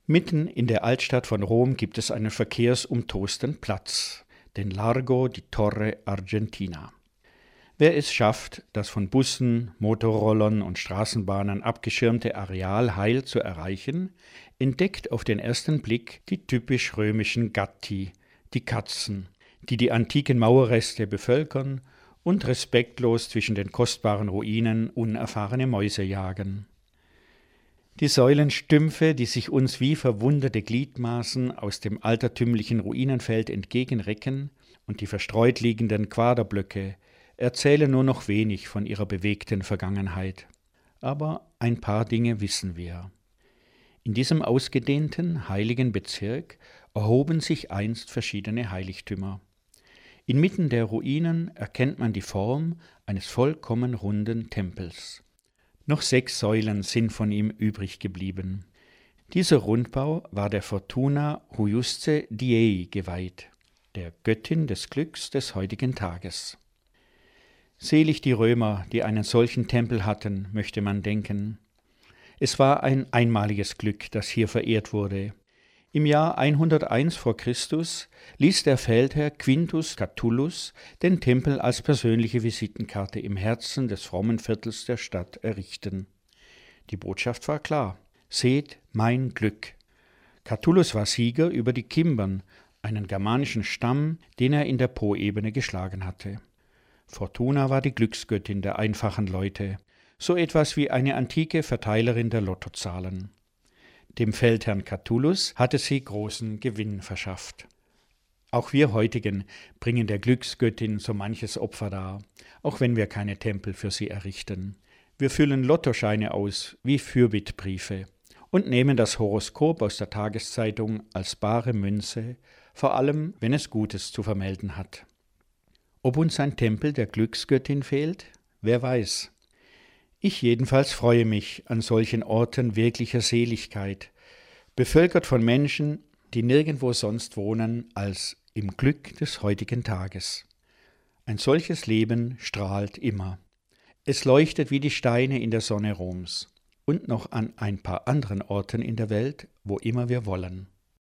Mitten in der Altstadt von Rom gibt es einen verkehrsumtosten Platz, den Largo di Torre Argentina. Wer es schafft, das von Bussen, Motorrollern und Straßenbahnen abgeschirmte Areal heil zu erreichen, entdeckt auf den ersten Blick die typisch römischen Gatti, die Katzen, die die antiken Mauerreste bevölkern und respektlos zwischen den kostbaren Ruinen unerfahrene Mäuse jagen. Die Säulenstümpfe, die sich uns wie verwundete Gliedmaßen aus dem altertümlichen Ruinenfeld entgegenrecken, und die verstreut liegenden Quaderblöcke erzählen nur noch wenig von ihrer bewegten Vergangenheit. Aber ein paar Dinge wissen wir. In diesem ausgedehnten, heiligen Bezirk erhoben sich einst verschiedene Heiligtümer. Inmitten der Ruinen erkennt man die Form eines vollkommen runden Tempels. Noch 6 Säulen sind von ihm übrig geblieben. Dieser Rundbau war der Fortuna Huiusce Dei geweiht, der Göttin des Glücks des heutigen Tages. Selig die Römer, die einen solchen Tempel hatten, möchte man denken. Es war ein einmaliges Glück, das hier verehrt wurde. Im Jahr 101 vor Christus ließ der Feldherr Quintus Catulus den Tempel als persönliche Visitenkarte im Herzen des frommen Viertels der Stadt errichten. Die Botschaft war klar: Seht mein Glück. Catulus war Sieger über die Kimbern, einen germanischen Stamm, den er in der Poebene geschlagen hatte. Fortuna war die Glücksgöttin der einfachen Leute, so etwas wie eine antike Verteilerin der Lottozahlen. Dem Feldherrn Catulus hatte sie großen Gewinn verschafft. Auch wir heutigen bringen der Glücksgöttin so manches Opfer dar, auch wenn wir keine Tempel für sie errichten. Wir füllen Lottoscheine aus wie Fürbittbriefe und nehmen das Horoskop aus der Tageszeitung als bare Münze, vor allem wenn es Gutes zu vermelden hat. Ob uns ein Tempel der Glücksgöttin fehlt? Wer weiß. Ich jedenfalls freue mich an solchen Orten wirklicher Seligkeit, bevölkert von Menschen, die nirgendwo sonst wohnen als im Glück des heutigen Tages. Ein solches Leben strahlt immer. Es leuchtet wie die Steine in der Sonne Roms und noch an ein paar anderen Orten in der Welt, wo immer wir wollen.